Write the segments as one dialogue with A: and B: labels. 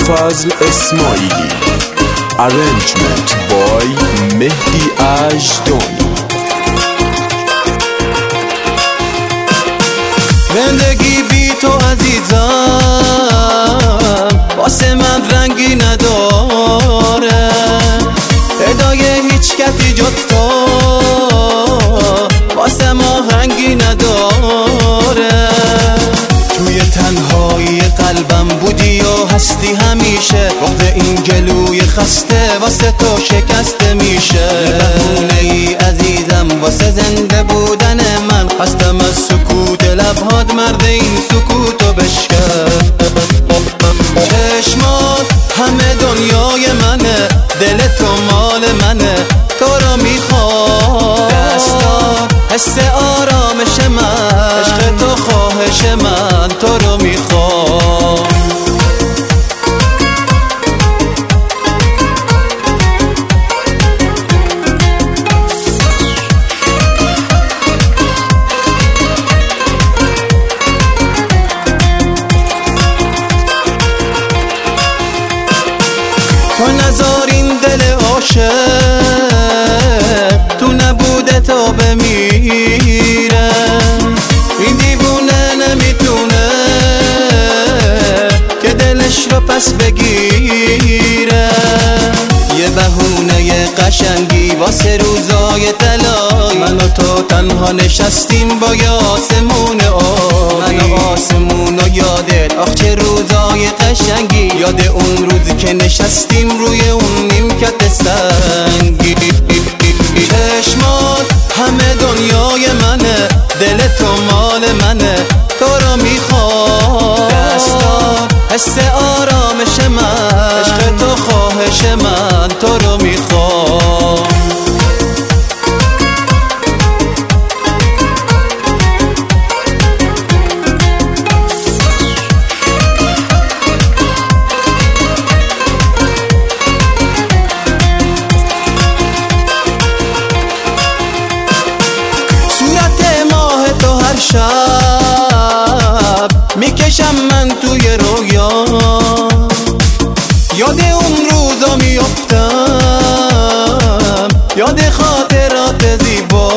A: ابوالفضل اسماعیلی. Arrangement by مهدی اژدانی.
B: زندگی بی تو عزیزم واسه من رنگی نداره، صدای هیچ کسی جز تو واسه ما هنگی نداره. توی تنهایی قلبم بودی و هستی همیشه، وقت این گلوی خسته واسه تو شکسته میشه. بهونه ای عزیزم واسه زنده بودن من، هستم از سکوت لبهات مرد این سکوتو بشکن. چشمات همه دنیای منه، دل تو مال منه، تو رو میخوام. دستات حس آرامش من، عشق تو خواهش من، تو رو میخوام. تو نذار این دل عاشق تو نبوده تو بمیره. این دیوونه نمیتونه که دلش رو پس بگیره. یه بهونه قشنگی واسه روزای طلایی، من و تو تنها نشستیم با یه آسمون آبی. من و آسمون و یادت، آخ چه روزای قشنگی، یاد اون روزی که نشستیم روی اون نیمکت سنگی. چشمات همه دنیای منه، دل تو مال منه، تو رو میخوام. دستات حس آرامش من، عشق تو خواهش من، تو رو میخوام. شب میکشم من توی رویا، یاد اون روزا میافتم، یاد خاطرات زیبا،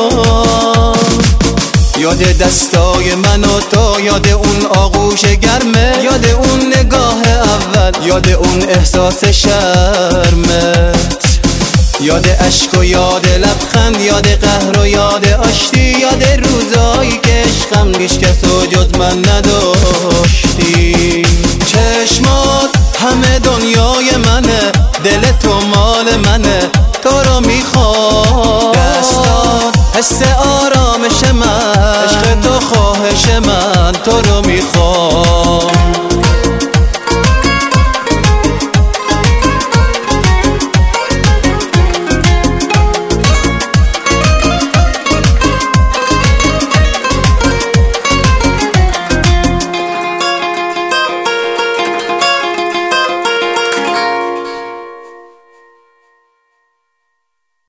B: یاد دستای من و تو، یاد اون آغوش گرمه، یاد اون نگاه اول، یاد اون احساس شرمت، یاد عشق و یاد لبخند، یاد قهر و یاد آشتی، یاد روزایی که عشقم هیچ کس و جز من نداشتی. چشمات همه دنیای منه، دل تو مال منه، تو رو میخوام. دستات حس آرامش من، عشق تو خواهش من، تو رو میخوام.